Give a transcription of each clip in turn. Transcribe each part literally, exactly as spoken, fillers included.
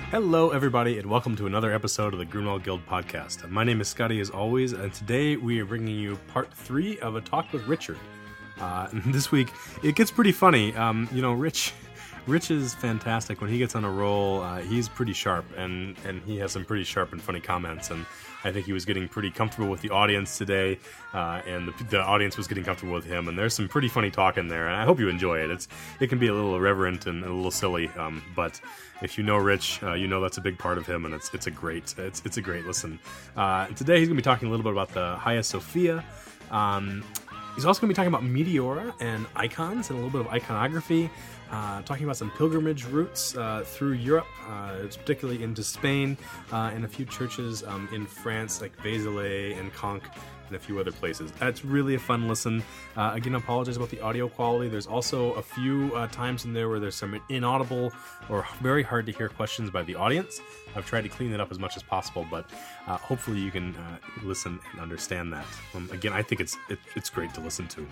Hello, everybody, and welcome to another episode of the Grunwald Guild podcast. My name is Scotty, as always, and today we are bringing you part three of a talk with Richard. Uh, this week, it gets pretty funny. Um, you know, Rich... Rich is fantastic. When he gets on a roll, uh, he's pretty sharp, and, and he has some pretty sharp and funny comments, and I think he was getting pretty comfortable with the audience today, uh, and the, the audience was getting comfortable with him, and there's some pretty funny talk in there, and I hope you enjoy it. It's It can be a little irreverent and a little silly, um, but if you know Rich, uh, you know that's a big part of him, and it's it's a great it's it's a great listen. Uh, today he's going to be talking a little bit about the Hagia Sophia. Um, he's also going to be talking about Meteora and icons and a little bit of iconography. Uh, talking about some pilgrimage routes uh, through Europe, uh, particularly into Spain, uh, and a few churches um, in France, like Vézelay and Conques, and a few other places. It's really a fun listen. Uh, again, I apologize about the audio quality. There's also a few uh, times in there where there's some inaudible or very hard to hear questions by the audience. I've tried to clean it up as much as possible, but uh, hopefully you can uh, listen and understand that. Um, again, I think it's it, it's great to listen to.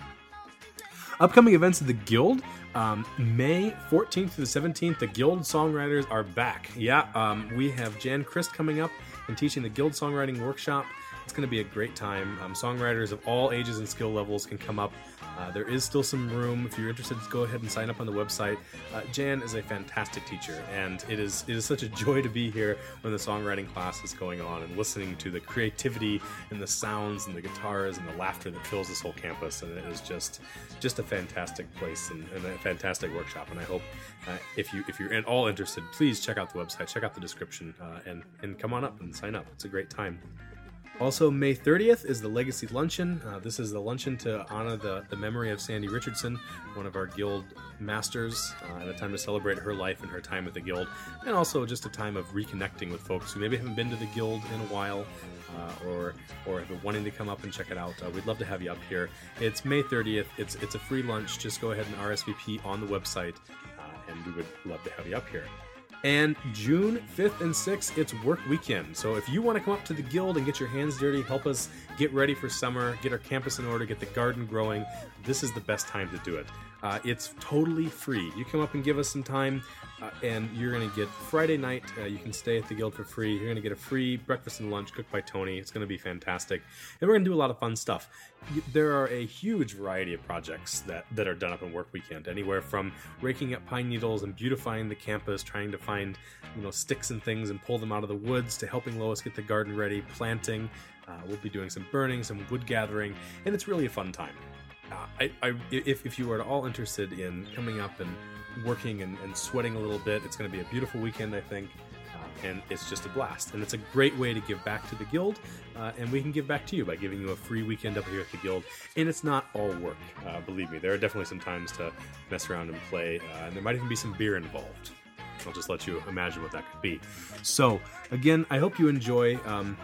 Upcoming events of the Guild, um, May fourteenth through the seventeenth, the Guild Songwriters are back. Yeah, um, we have Jan Christ coming up and teaching the Guild Songwriting Workshop. It's going to be a great time. Um, songwriters of all ages and skill levels can come up. Uh, there is still some room. If you're interested, go ahead and sign up on the website. Uh, Jan is a fantastic teacher, and it is it is such a joy to be here when the songwriting class is going on and listening to the creativity and the sounds and the guitars and the laughter that fills this whole campus. And it is just just a fantastic place and, and a fantastic workshop. And I hope uh, if you if you're at all interested, please check out the website, check out the description, uh, and and come on up and sign up. It's a great time. Also, May thirtieth is the Legacy Luncheon. Uh, this is the luncheon to honor the, the memory of Sandy Richardson, one of our Guild masters, uh, and a time to celebrate her life and her time at the Guild, and also just a time of reconnecting with folks who maybe haven't been to the Guild in a while, uh, or or have been wanting to come up and check it out. Uh, we'd love to have you up here. It's May thirtieth. It's, it's a free lunch. Just go ahead and R S V P on the website, uh, and we would love to have you up here. And June fifth and sixth, it's work weekend. So if you want to come up to the Guild and get your hands dirty, help us get ready for summer, get our campus in order, get the garden growing, this is the best time to do it. Uh, it's totally free. You come up and give us some time, uh, and you're going to get Friday night. Uh, you can stay at the Guild for free. You're going to get a free breakfast and lunch cooked by Tony. It's going to be fantastic. And we're going to do a lot of fun stuff. There are a huge variety of projects that, that are done up in work weekend, anywhere from raking up pine needles and beautifying the campus, trying to find you know sticks and things and pull them out of the woods, to helping Lois get the garden ready, planting. Uh, we'll be doing some burning, some wood gathering, and it's really a fun time. Uh, I, I, if, if you are at all interested in coming up and working and, and sweating a little bit, it's going to be a beautiful weekend, I think, uh, and it's just a blast. And it's a great way to give back to the Guild, uh, and we can give back to you by giving you a free weekend up here at the Guild. And it's not all work, uh, believe me. There are definitely some times to mess around and play, uh, and there might even be some beer involved. I'll just let you imagine what that could be. So, again, I hope you enjoy um,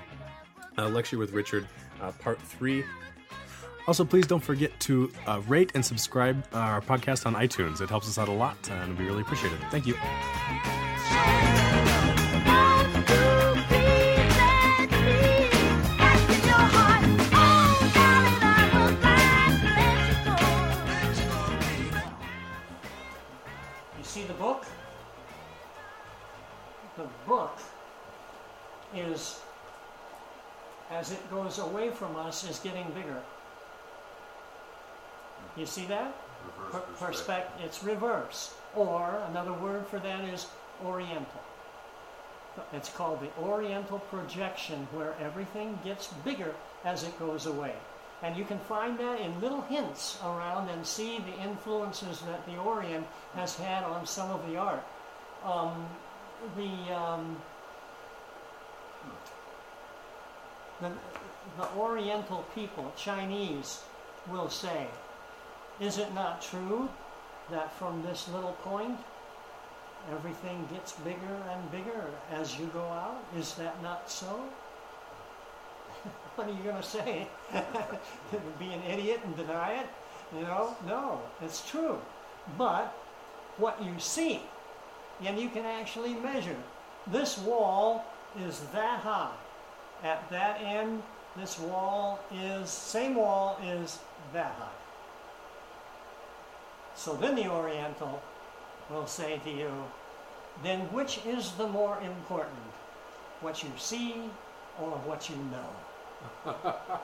a lecture with Richard, uh, part three. Also, please don't forget to uh, rate and subscribe our podcast on iTunes. It helps us out a lot, and we really appreciate it. Thank you. You see the book? The book is, as it goes away from us, is getting bigger. You see that? Reverse Per- perspective. perspec- it's reverse. Or another word for that is oriental. It's called the oriental projection, where everything gets bigger as it goes away. And you can find that in little hints around and see the influences that the Orient has had on some of the art. Um, the, um, the the Oriental people, Chinese, will say, is it not true that from this little point everything gets bigger and bigger as you go out? Is that not so? What are you going to say? Be an idiot and deny it? You know, no, it's true. But what you see, and you can actually measure, this wall is that high. At that end, this wall is, same wall is that high. So then the Oriental will say to you, then which is the more important? What you see or what you know?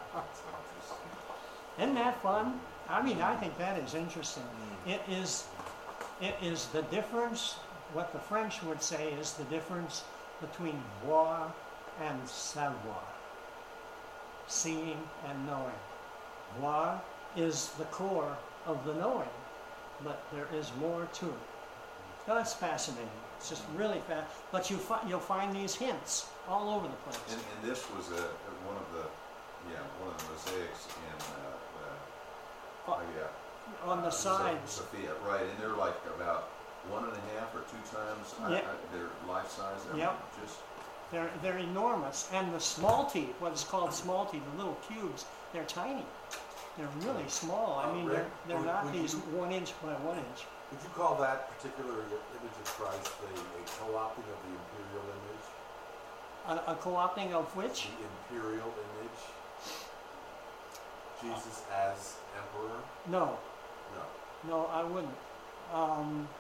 Isn't that fun? I mean, I think that is interesting. It is, it is the difference, what the French would say is the difference between voir and savoir. Seeing and knowing. Voir is the core of the knowing, but there is more to it. That's fascinating. It's just really fast. But you fi- you'll find these hints all over the place. And, and this was a, one of the, yeah, one of the mosaics in, uh, the, oh, yeah. On the uh, sides. Sophia, right, and they're like about one and a half or two times Yep. I, I, their life size. I Yep. mean, just They're, they're enormous. And the small teeth, what is called small teeth, the little cubes, they're tiny. They're really small. I mean, they're, they're not these one inch by one inch. Would you call that particular image of Christ a, a co-opting of the imperial image? A, a co-opting of which? The imperial image? Jesus as emperor? No, No. no, I wouldn't. Um,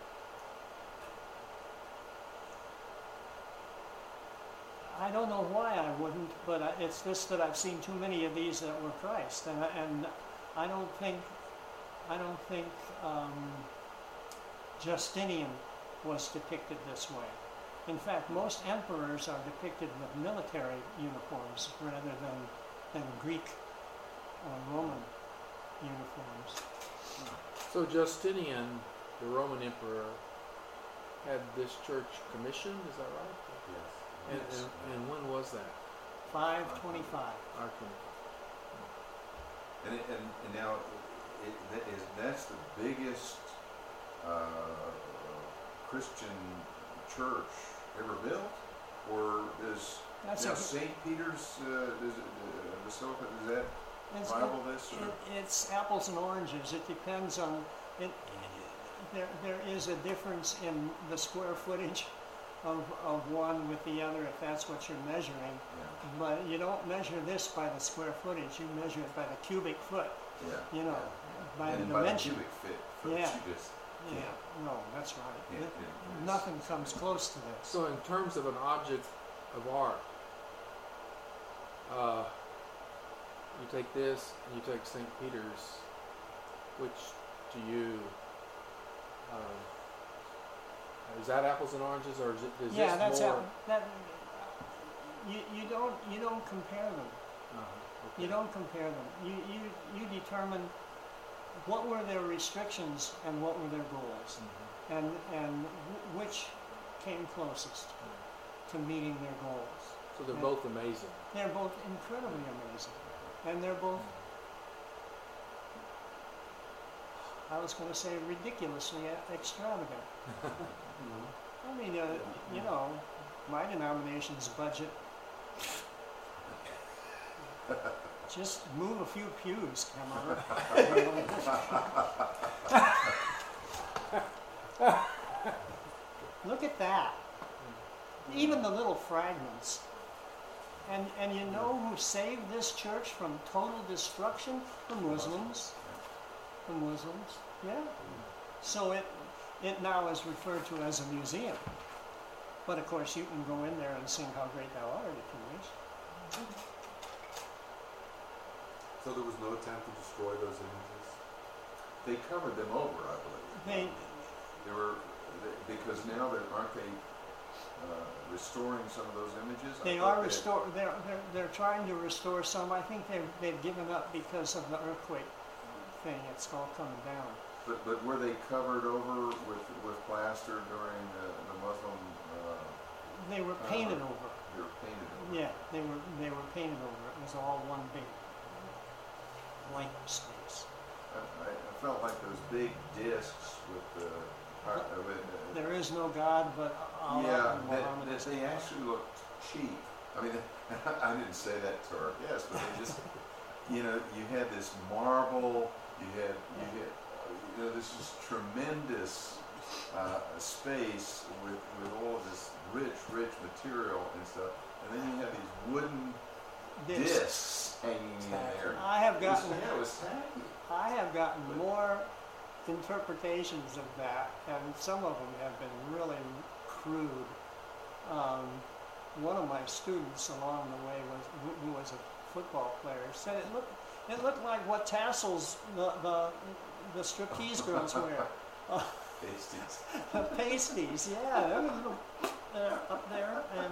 I don't know why I wouldn't, but I- it's just that I've seen too many of these that were Christ, and I- and I don't think I don't think um, Justinian was depicted this way. In fact, most emperors are depicted with military uniforms rather than than Greek or Roman uniforms. So Justinian, the Roman emperor, had this church commissioned, is that right? Yes. And, Yes. and, and when was that? five twenty-five. Our com- and it, and, and now it, that is that's the biggest uh, Christian church ever built, or is That's now a, Saint Peter's uh, is it, uh, Basilica? Does that it's, rival this? Or? it, it's apples and oranges. It depends on it. There, there is a difference in the square footage of, of one with the other, if that's what you're measuring. Yeah. But you don't measure this by the square footage. You measure it by the cubic foot. Yeah. You know, by and the by dimension. the cubic fit, foot, Yeah. you just Yeah. No, that's right. Yeah, It- yeah, nothing comes close to this. So in terms of an object of art, uh, you take this and you take Saint Peter's, which to you, um, is that apples and oranges, or is, it, is Yeah, this that's more? how, that. You you don't you don't compare them. Uh, okay. You don't compare them. You, you, you determine what were their restrictions and what were their goals, Mhm. and, and w- which came closest to meeting their goals. So they're Yeah. both amazing. They're both incredibly amazing, and they're both, I was going to say, ridiculously e- extravagant. I mean, uh, you know, my denomination's budget, just move a few pews, come on. Look at that. Even the little fragments. And, and you know who saved this church from total destruction? The Muslims. The Muslims, yeah. So it, it now is referred to as a museum. But of course you can go in there and sing How Great Thou Art if you wish. So there was no attempt to destroy those images? they covered them over, I believe. They, They were they, because now that aren't they uh, restoring some of those images? I they thought are restore. They're, they're they're trying to restore some. I think they've they've given up because of the earthquake thing. It's all coming down. But but were they covered over with with plaster during the, the Muslim? Uh, They were painted over. they were painted over. Yeah, they were they were painted over. It was all one big blank space. I, I I felt like those big discs with the. Uh, with, uh, There is no God but Allah yeah, and that, Muhammad. that they actually looked cheap. I mean, I didn't say that to our guests, but they just, you know, you had this marble, you had, you had, you know, this is tremendous uh, space with, with all of this rich, rich material and stuff, and then you have these wooden This- discs hanging in there. I have It was, gotten yeah, it was tacky. I have gotten more interpretations of that, and some of them have been really crude. Um, one of my students along the way was who, who was a football player said it looked it looked like what tassels the the, the striptease girls wear. Uh, Pasties. pasties, yeah, there was a little, uh, up there, and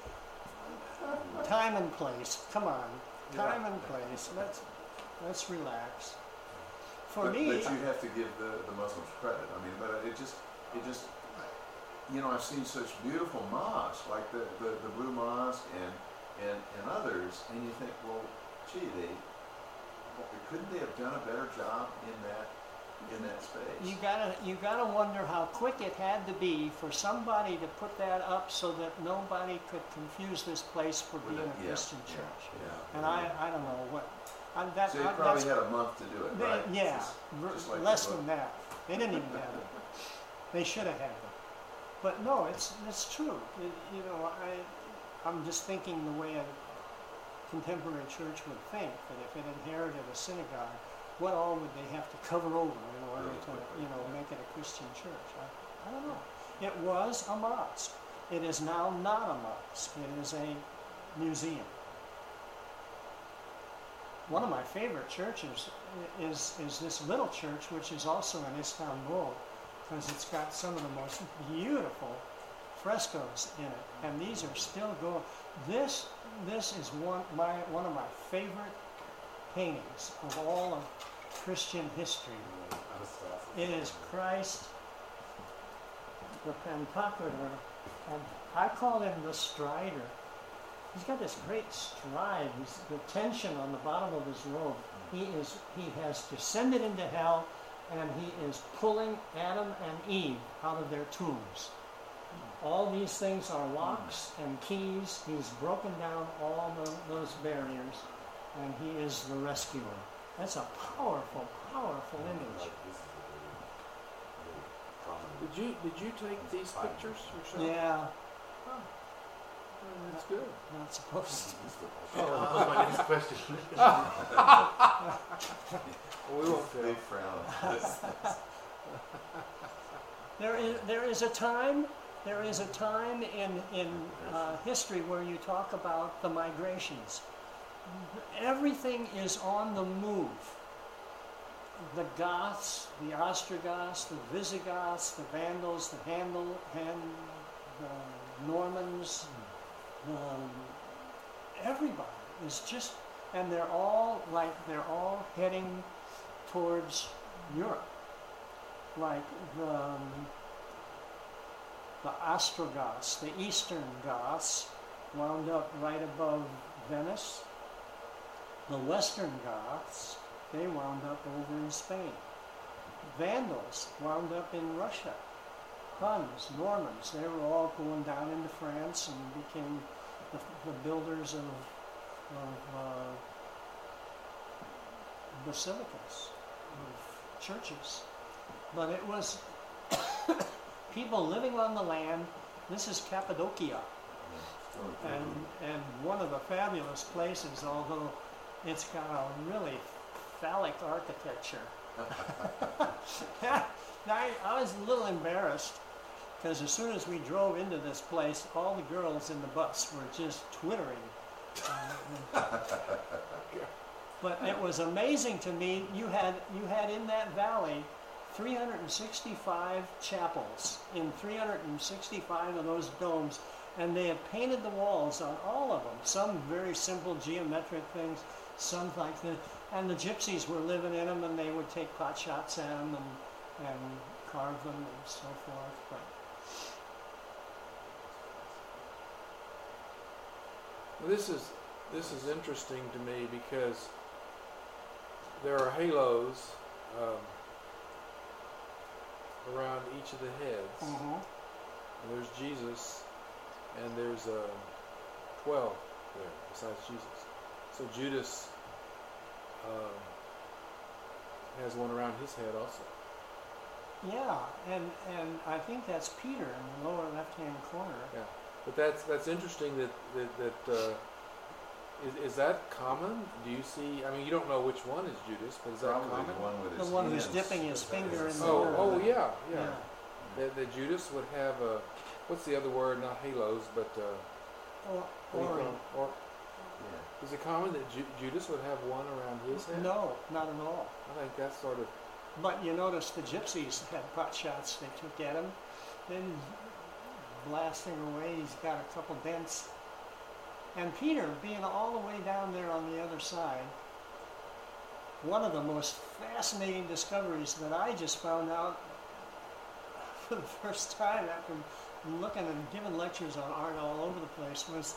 time and place. Come on, time and place. Let's let's relax. For but, me, but you have to give the, the Muslims credit. I mean, but it just, it just, you know, I've seen such beautiful mosques, like the, the, the Blue Mosque and, and, and others, and you think, well, gee, they, well, couldn't they have done a better job in that, in that space? you gotta you gotta wonder how quick it had to be for somebody to put that up so that nobody could confuse this place for With being it, a yeah, Christian yeah, church. yeah. And I, I don't know what. I, that, So you I, probably that's, had a month to do it, they, right? yeah, Just- r- just like less the book. than that. They didn't even have it. They should have had it. But no, it's it's true. It, you know, I I'm just thinking the way a contemporary church would think that if it inherited a synagogue, what all would they have to cover over in order Really to quickly, you know yeah. make it a Christian church? I, I don't know. It was a mosque. It is now not a mosque. It is a museum. One of my favorite churches is is this little church, which is also in Istanbul, because it's got some of the most beautiful frescoes in it, and these are still going. This this is one my one of my favorite paintings of all of Christian history. It is Christ, the Pantocrator, and I call him the Strider. He's got this great stride. He's the tension on the bottom of his robe. He is he has descended into hell, and he is pulling Adam and Eve out of their tombs. All these things are locks and keys. He's broken down all the, those barriers, and he is the rescuer. That's a powerful, powerful image. Did you did you take these pictures yourself? Yeah, Oh, that's good. not supposed to. Oh, that was my next question. we won't They tell. frown. There is there is a time there is a time in in uh, history where you talk about the migrations. Everything is on the move. The Goths, the Ostrogoths, the Visigoths, the Vandals, the Handel, Han, the Normans, um, everybody is just, and they're all like they're all heading towards Europe. Like the um, the Ostrogoths, the Eastern Goths, wound up right above Venice. The Western Goths, they wound up over in Spain. Vandals wound up in Russia. Huns, Normans, they were all going down into France and became the, the builders of, of uh, basilicas, of churches. But it was people living on the land. This is Cappadocia. And, and one of the fabulous places, although it's got a really phallic architecture. I, I was a little embarrassed because as soon as we drove into this place, all the girls in the bus were just twittering. But it was amazing to me. You had you had in that valley three hundred sixty-five chapels in three hundred sixty-five of those domes, and they had painted the walls on all of them. Some very simple geometric things, some like the, and the gypsies were living in them, and they would take pot shots at them and and carve them and so forth. But Well, this is this is interesting to me because there are halos um, around each of the heads. mm-hmm. And there's Jesus, and there's uh, twelve there besides Jesus. So Judas um, has one around his head also. Yeah, and and I think that's Peter in the lower left-hand corner. Yeah, but that's that's interesting that that, that uh, is, is that common? Do you see? I mean, you don't know which one is Judas, but is that Probably common? the one with The his one who's hands. dipping his finger in the Oh, water. oh yeah, Yeah. yeah. That, that Judas would have a what's the other word? Not halos, but uh, Or, what do you or, call 'em? Or Yeah. is it common that Ju- Judas would have one around his head? no, not at all. I think that's sort of. But you notice the gypsies had pot shots they took at him. Then he's blasting away. He's got a couple dents. And Peter, being all the way down there on the other side, one of the most fascinating discoveries that I just found out for the first time after looking and giving lectures on art all over the place was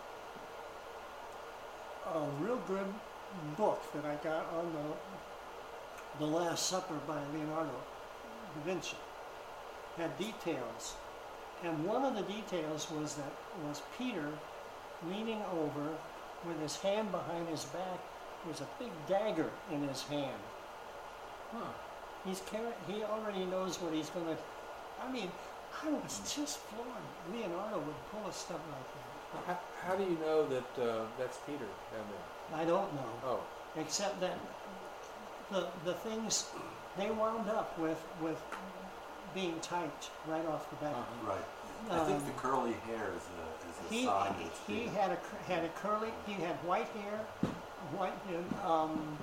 a real good book that I got on the, the Last Supper by Leonardo da Vinci. Had details. And one of the details was that was Peter leaning over with his hand behind his back. There's a big dagger in his hand. Huh. He's carrying, he already knows what he's going to. I mean, I was just floored. Leonardo would pull a stuff like How, how do you know that uh, that's Peter down there? that. I don't know. Oh, Except that the the things they wound up with with being typed right off the bat. uh-huh. Right. I think Um, the curly hair is a, is a He sign that it's he Peter. had a cur- had a curly. He had white hair, white. Um,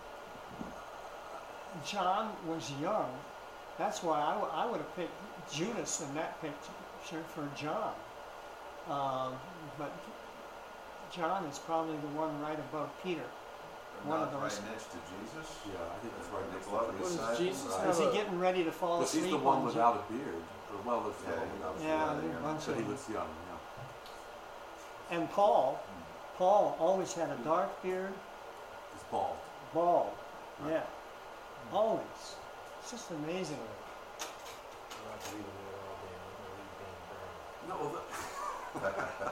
John was young. That's why I, w- I would have picked Judas in that picture for John. Um, but John is probably the one right above Peter. One Not of those. right next to Jesus. Yeah, I think that's right next to Beloved Jesus. What does disciple, Jesus right? have Is he a- getting ready to fall Because asleep? he's the one on Je- without a beard. Or, well, there's Yeah, the one without a Yeah, beard. there's a bunch But of he them. looks young, yeah. And Paul, Paul always had a dark beard, He's bald. bald. Yeah, always. It's just amazing. No, well, the,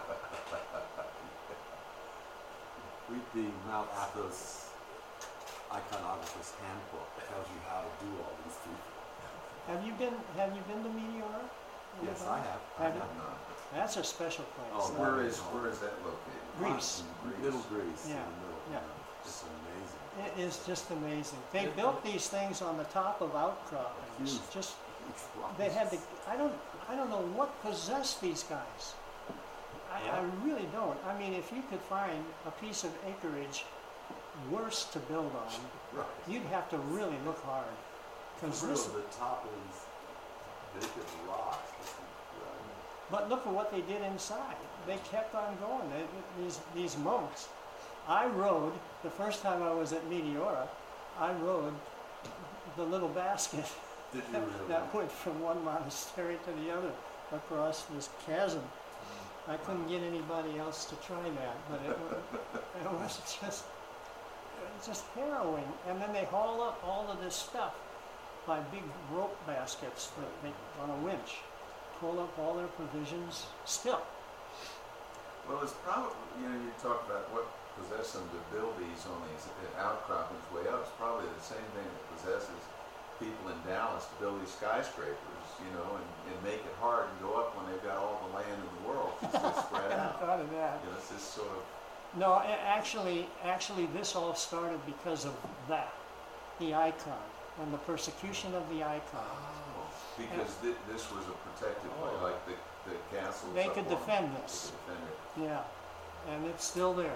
read the Mount Athos iconographer's handbook. It tells you how to do all these things. Have you been Have you been to Meteora? Yes, I have. I Have you? have. No. That's a special place. Oh, Where is where is that located? Greece. In Greece. Middle Greece. Yeah, In the middle. yeah. It's amazing. It is just amazing. They Yeah. built these things on the top of outcroppings. Huge. Just It's rocks. they had to. I don't. I don't know what possessed these guys. I, I really don't. I mean, if you could find a piece of acreage worse to build on, Right. you'd have to really look hard. Because For this. real, the top is big as rocks. It's incredible. But look at what they did inside. They kept on going. They, these these monks. I rode the first time I was at Meteora. I rode the little basket Did you really? that went from one monastery to the other across this chasm. I couldn't get anybody else to try that, but it was, it was just it was just harrowing. And then they haul up all of this stuff by big rope baskets that they, on a winch, pull up all their provisions still. Well, it's probably, you know, you talk about what possessed them to build these on these outcroppings way up. It's probably the same thing that possesses people in Dallas to build these skyscrapers, you know, and, and make it hard and go up when they've got all the land in the world because they're spread I out. thought of that. You know, it's this sort of, No, a- actually, actually, this all started because of that, the icon and the persecution of the icon. oh, because thi- this was a protected way, like the, the castles. They up could on- defend they this. could defend it. Yeah, and it's still there.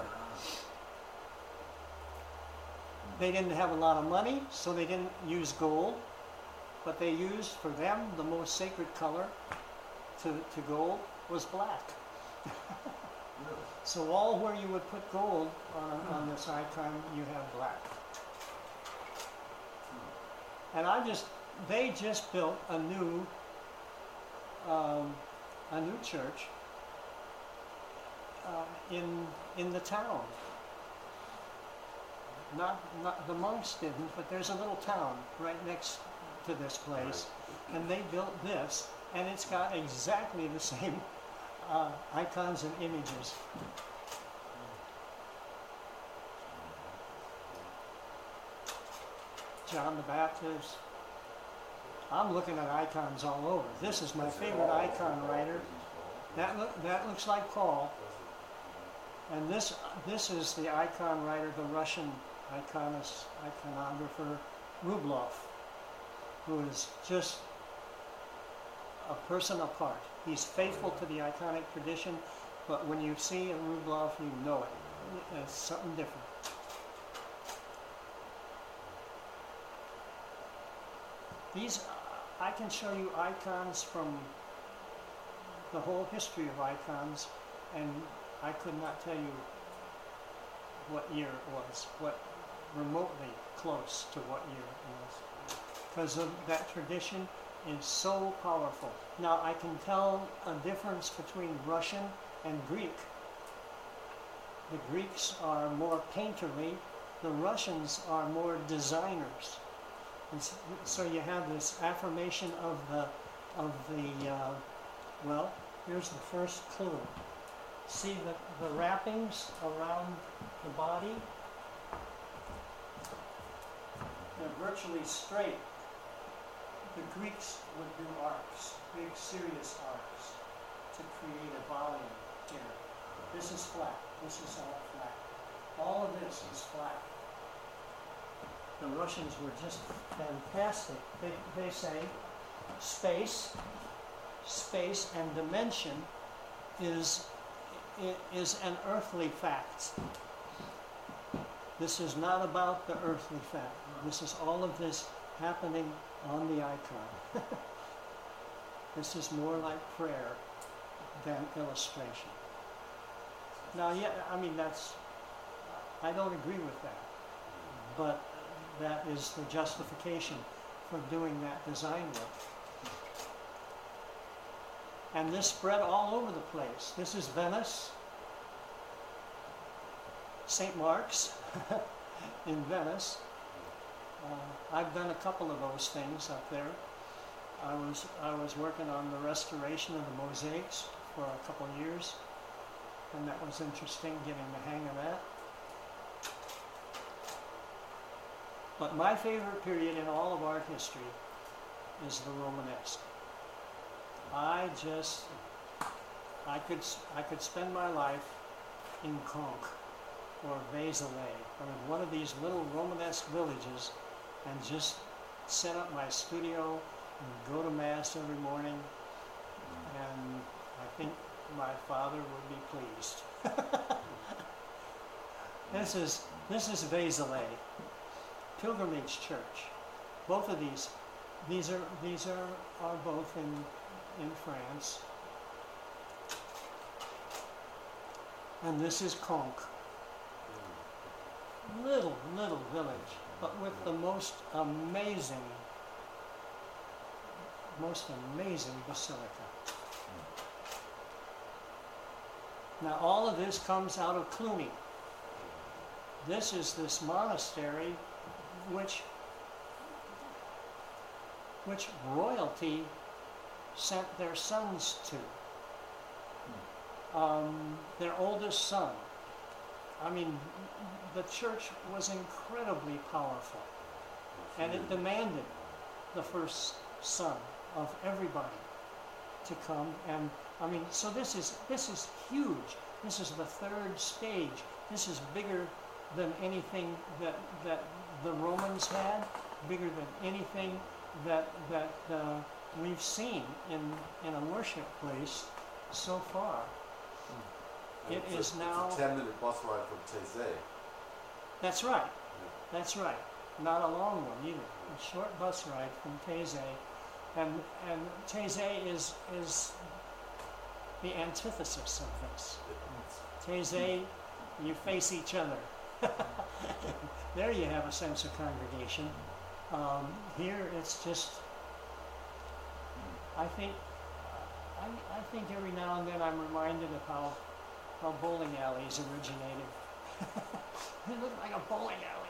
They didn't have a lot of money, so they didn't use gold, but they used, for them, the most sacred color to, to gold was black. Really? So all where you would put gold on, on this icon, you have black. And I just, they just built a new, um, a new church uh, in in the town. Not, not the monks didn't, but there's a little town right next to this place, and they built this, and it's got exactly the same uh, icons and images. John the Baptist. I'm looking at icons all over. This is my favorite icon writer. That look, that looks like Paul. And this this is the icon writer, the Russian iconist, iconographer Rublev, who is just a person apart. He's faithful to the iconic tradition, but when you see a Rublev, you know it. It's something different. These, uh, I can show you icons from the whole history of icons, and I could not tell you what year it was, what remotely close to what year it was, because of that tradition is so powerful. Now I can tell a difference between Russian and Greek. The Greeks are more painterly, the Russians are more designers. And so you have this affirmation of the, of the uh, well, here's the first clue. See the, the wrappings around the body? They're virtually straight. The Greeks would do arcs, big serious arcs, to create a volume here. This is flat. This is all flat. All of this is flat. The Russians were just fantastic. They, they say space, space and dimension is, is an earthly fact. This is not about the earthly fact. This is all of this happening on the icon. This is more like prayer than illustration. Now, yeah, I mean, that's, I don't agree with that, but that is the justification for doing that design work. And this spread all over the place. This is Venice, Saint Mark's in Venice. Uh, I've done a couple of those things up there. I was, I was working on the restoration of the mosaics for a couple of years, and that was interesting, getting the hang of that. But my favorite period in all of art history is the Romanesque. I just, I could, I could spend my life in Conques or Vézelay, I mean, one of these little Romanesque villages, and just set up my studio and go to Mass every morning, and I think my father would be pleased. This is, this is Vézelay, Pilgrimage Church. Both of these, these are, these are, are both in, in France. And this is Conques. Little, little village, but with the most amazing, most amazing basilica. Now all of this comes out of Cluny. This is this monastery which, which royalty sent their sons to. Um, their oldest son. I mean, the church was incredibly powerful, and it demanded the first son of everybody to come. And I mean, so this is this is huge. This is the third stage. This is bigger than anything that that the Romans had, bigger than anything that that uh, we've seen in in a worship place so far. It is a, now. It's a ten minute bus ride from Taizé. That's right. That's right. Not a long one either. A short bus ride from Taizé, and and Taizé is is the antithesis of this. Taizé, you face each other. There you have a sense of congregation. Um, here it's just. I think. I, I think every now and then I'm reminded of how. How bowling alleys originated. It looked like a bowling alley.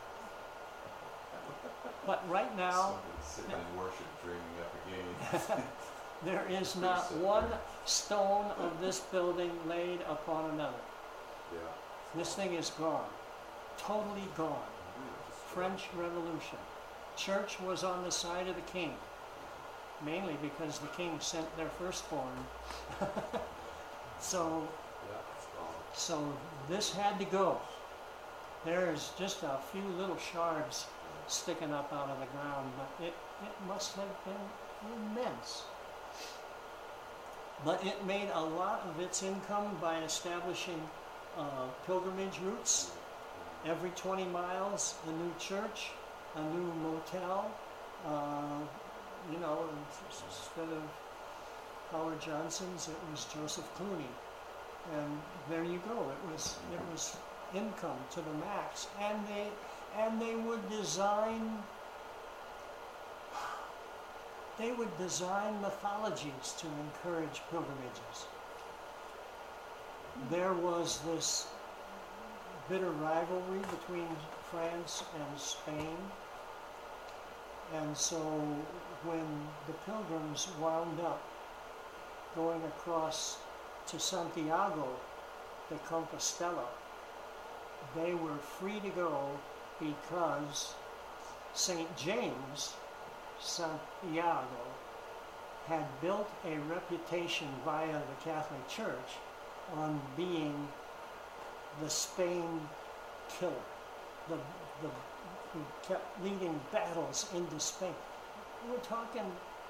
But right now, sitting in worship, dreaming up again. there is not one stone of this building laid upon another. Yeah. This thing is gone. Totally gone. French Revolution. Church was on the side of the king. Mainly because the king sent their firstborn. So, so this had to go. There's just a few little shards sticking up out of the ground, but it, it must have been immense. But it made a lot of its income by establishing uh, pilgrimage routes. Every twenty miles, a new church, a new motel. Uh, you know, instead of Howard Johnson's, it was Joseph Clooney. And there you go. It was it was income to the max. And they and they would design they would design mythologies to encourage pilgrimages. There was this bitter rivalry between France and Spain. And so when the pilgrims wound up going across to Santiago de Compostela, they were free to go because Saint James Santiago had built a reputation via the Catholic Church on being the Spain killer, the, the, who kept leading battles into Spain. We're talking,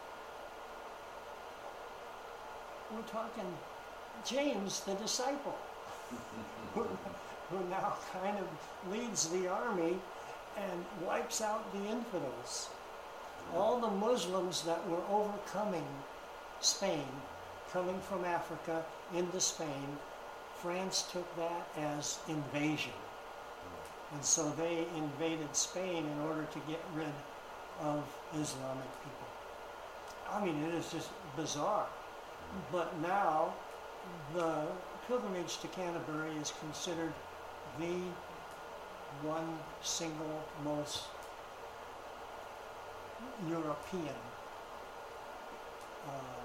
we're talking James the disciple, who, who now kind of leads the army and wipes out the infidels. All the Muslims that were overcoming Spain, coming from Africa into Spain, France took that as invasion. And so they invaded Spain in order to get rid of Islamic people. I mean, it is just bizarre. But now, the pilgrimage to Canterbury is considered the one single most European um,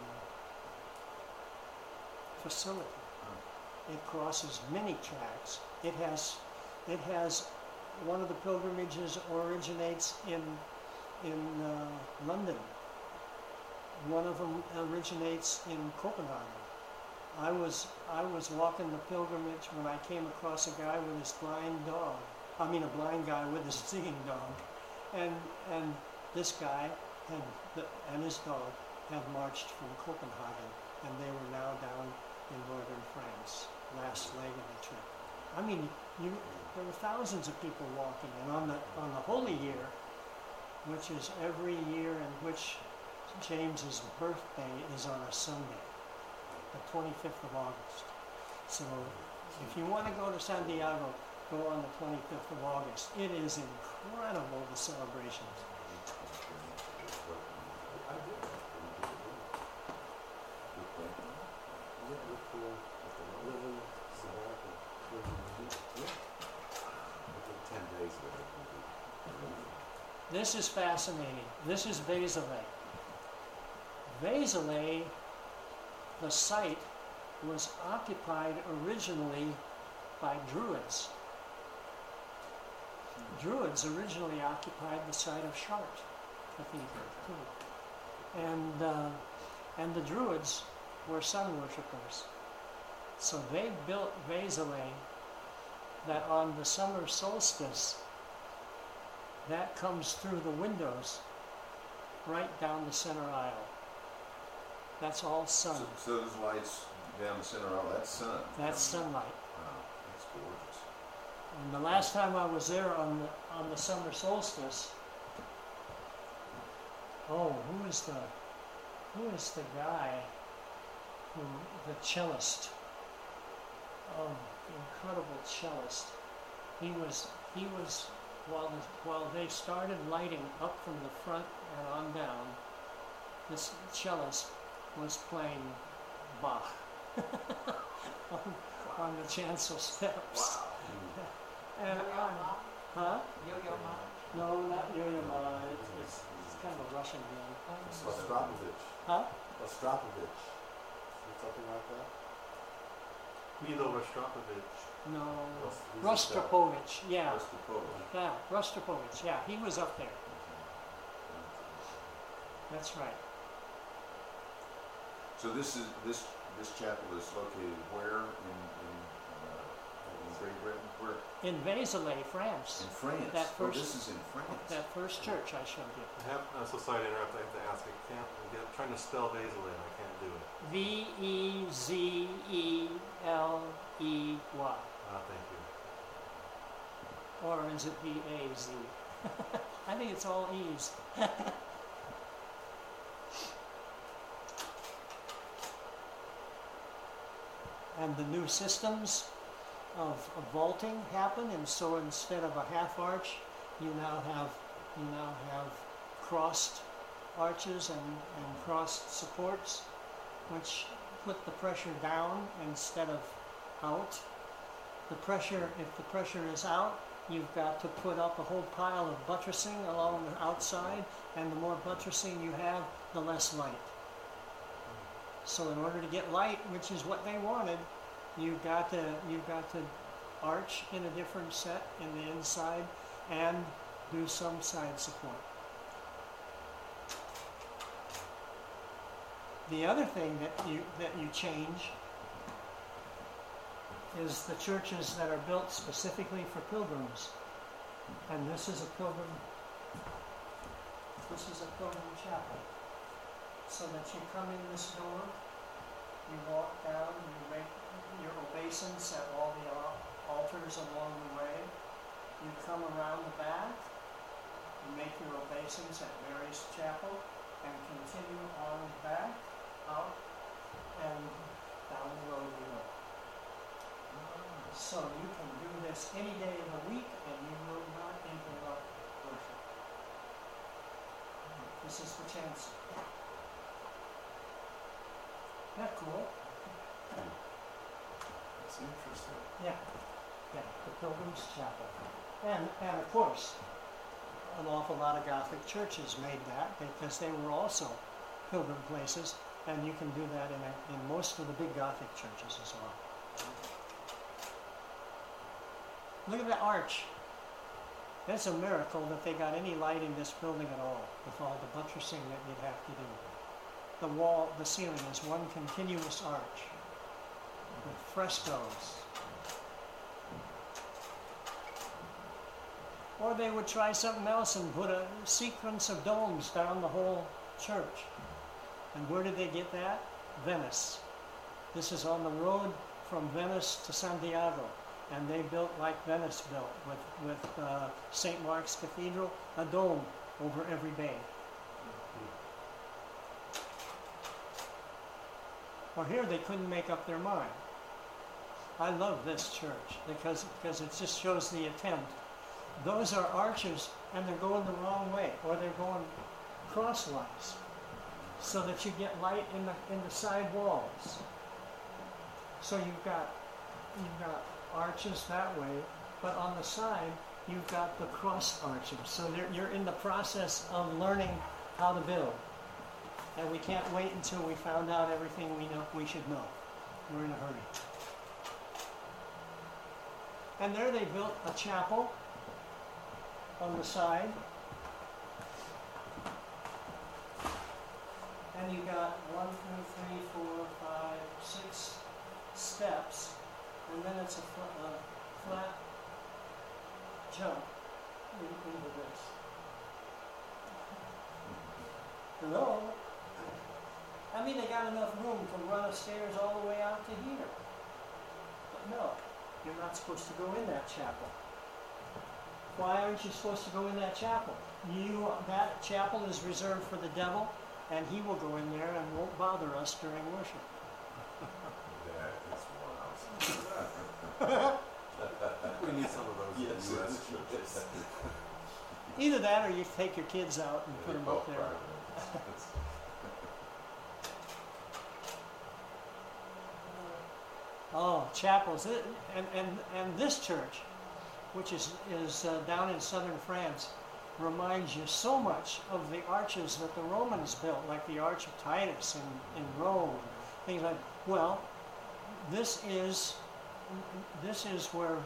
facility. It crosses many tracks. It has, it has one of the pilgrimages originates in in uh, London. One of them originates in Copenhagen. I was I was walking the pilgrimage when I came across a guy with his blind dog. I mean, a blind guy with his seeing dog, and and this guy had the, and his dog had marched from Copenhagen, and they were now down in northern France. Last leg of the trip. I mean, you, there were thousands of people walking, and on the on the Holy Year, which is every year in which James's birthday is on a Sunday, the twenty-fifth of August. So, if you want to go to Santiago, go on the twenty-fifth of August. It is incredible, the celebrations. This is fascinating. This is Vézelay. Vézelay, the site, was occupied originally by Druids. Druids originally occupied the site of Chartres Cathedral too. And, uh, and the Druids were sun worshippers. So they built Vézelay that on the summer solstice, that comes through the windows right down the center aisle. That's all sun. So, so those lights down the center aisle, that's sun. That's sunlight. Wow, that's gorgeous. And the last time I was there on the on the summer solstice, oh, who is the who is the guy who the cellist? Oh, the incredible cellist. He was he was while the, while they started lighting up from the front and on down, this cellist was playing Bach on, on the chancel steps. Wow. And, Yo-Yo Ma? huh? Yo-Yo Ma? No, not Yo-Yo Ma. It's, it's, it's kind of a Russian name. Ostropovich. Huh? Ostropovich. Something like that? Milo Rostropovich. No. Who's this guy? Rostropovich. Yeah. That's the Pope. Yeah. Rostropovich. Yeah. He was up there. That's right. So this is this this chapel is located where in in, uh, in Great Britain? Where In Vézelay, France. in France? That oh, first- this is in France. That first church I showed you. I have, uh, so sorry to interrupt, I have to ask, I can't, I'm get- trying to spell Vézelay and I can't do do it. V E Z E L E Y. Ah, thank you. Or is it V A Z? I think it's all E's. And the new systems of, of vaulting happen, and so instead of a half arch, you now have you now have crossed arches and, and crossed supports, which put the pressure down instead of out. The pressure, if the pressure is out, you've got to put up a whole pile of buttressing along the outside, and the more buttressing you have, the less light. So in order to get light, which is what they wanted, you've got to you've got to arch in a different set in the inside and do some side support. The other thing that you that you change is the churches that are built specifically for pilgrims. And this is a pilgrim this is a pilgrim chapel. So that you come in this door, you walk down, you make your obeisance at all the altars along the way. You come around the back, you make your obeisance at Mary's Chapel, and continue on back, out, and down the road you go. So you can do this any day of the week, and you will not interrupt worship. This is the chancel. Isn't that cool? That's interesting. Yeah. Yeah, the Pilgrim's Chapel. And, and of course, an awful lot of Gothic churches made that because they were also pilgrim places, and you can do that in, a, in most of the big Gothic churches as well. Look at that arch. That's a miracle that they got any light in this building at all, with all the buttressing that you'd have to do. The wall, the ceiling is one continuous arch with frescoes. Or they would try something else and put a sequence of domes down the whole church. And where did they get that? Venice. This is on the road from Venice to Santiago. And they built like Venice built, with, with uh, Saint Mark's Cathedral, a dome over every bay. Well, here they couldn't make up their mind. I love this church because, because it just shows the attempt. Those are arches, and they're going the wrong way, or they're going crosswise, so that you get light in the in the side walls. So you've got you've got arches that way, but on the side you've got the cross arches. So you're in the process of learning how to build. And we can't wait until we found out everything we know we should know. We're in a hurry. And there they built a chapel on the side. And you got one, two, three, four, five, six steps. And then it's a flat, uh, flat jump in, into this. Hello? I mean, they got enough room to run the stairs all the way out to here. But no, you're not supposed to go in that chapel. Why aren't you supposed to go in that chapel? You, that chapel is reserved for the devil, and he will go in there and won't bother us during worship. That is wild. We need some of those Yes, in U S it's- churches. Either that, or you take your kids out and put them up there. Oh, chapels. It- And, and, and this church, which is, is uh, down in southern France, reminds you so much of the arches that the Romans built, like the Arch of Titus in, in Rome, things like. Well, this is this is where.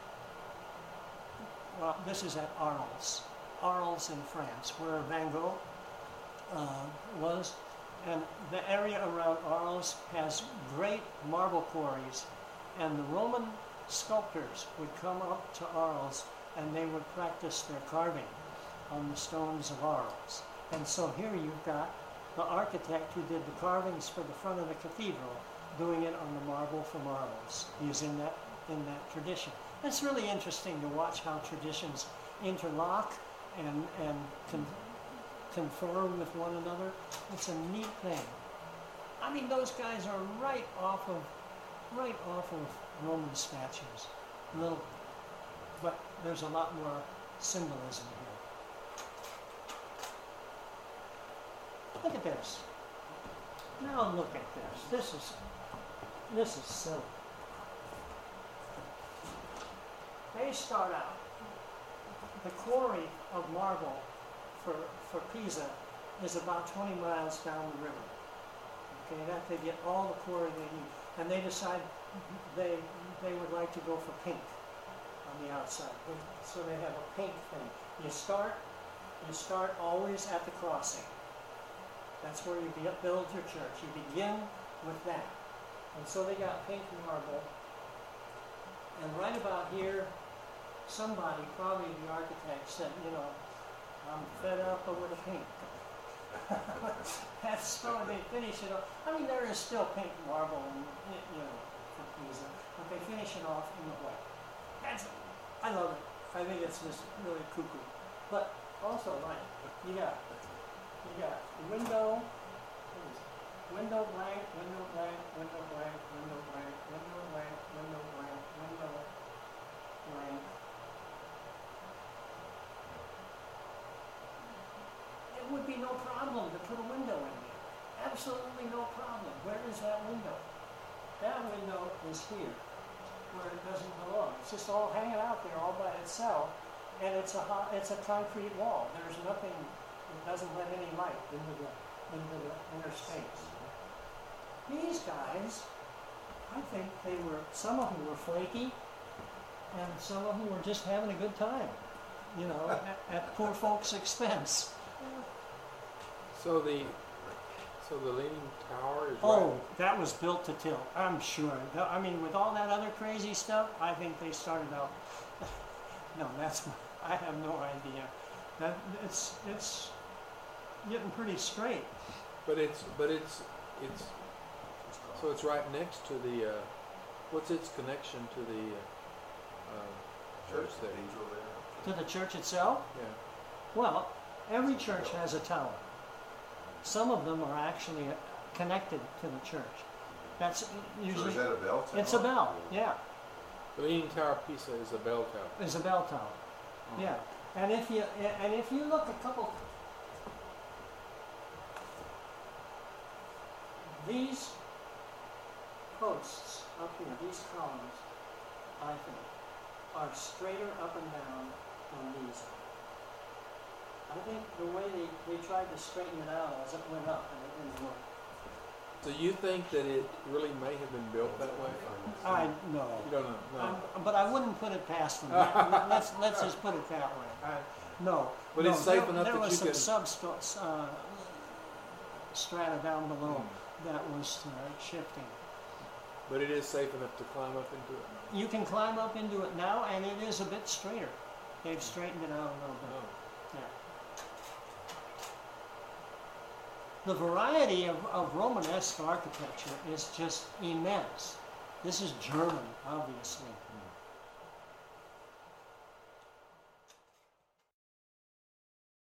Well, this is at Arles, Arles in France, where Van Gogh uh, was, and the area around Arles has great marble quarries, and the Roman sculptors would come up to Arles and they would practice their carving on the stones of Arles. And so here you've got the architect who did the carvings for the front of the cathedral doing it on the marble for marbles. He's in that, in that tradition. It's really interesting to watch how traditions interlock and, and con conform with one another. It's a neat thing. I mean, those guys are right off of, right off of Roman statues. Little, but there's a lot more symbolism here. Look at this. Now look at this. This is, this is silly. They start out, the quarry of marble for, for Pisa is about twenty miles down the river. Okay, that they get all the quarry they need. And they decide they, they would like to go for pink on the outside. So they have a pink thing. You start, you start always at the crossing. That's where you build your church. You begin with that. And so they got pink marble. And right about here, somebody, probably the architect, said, you know, I'm fed up with the pink. That's so they finish it off. I mean, there is still pink marble, in, you know, for Pisa, but they finish it off in the white. That's, I love it. I think it's just really cuckoo. But also, like, you got, you got window, window blank, window blank, window blank, window blank, window blank, window blank, window blank. It would be no problem to put a window in there. Absolutely no problem. Where is that window? That window is here, where it doesn't belong. It's just all hanging out there all by itself, and it's a hot, it's a concrete wall. There's nothing. It doesn't let any light into the into the inner space. These guys, I think they were. Some of them were flaky, and some of them were just having a good time. You know, at, at poor folks' expense. So the so the Leaning Tower is Oh, right. that was built to tilt, I'm sure. Th- I mean, with all that other crazy stuff, I think they started out. No, that's I have no idea. That it's it's getting pretty straight. But it's but it's it's so it's right next to the uh, what's its connection to the uh, uh, church there? Cathedral there. To the church itself? Yeah. Well, every church has a tower. Some of them are actually uh, connected to the church. That's So usually is that a bell tower? it's a bell. Yeah, The Leaning Tower of Pisa is a bell tower. it's a bell tower. Yeah, and if you and if you look a couple, these posts up here, these columns, I think, are straighter up and down than these are. I think the way they, they tried to straighten it out as it went up, and it didn't work. So you think that it really may have been built that way? I know. You don't know. No. Um, but I wouldn't put it past them. let's let's just put it that way. I, no. But no, it's safe there, enough there that was you some can- substrata uh, strata down below that was uh, shifting. But it is safe enough to climb up into it. You can climb up into it now, and it is a bit straighter. They've straightened it out a little bit. Oh. Yeah. The variety of, of Romanesque architecture is just immense. This is German, obviously.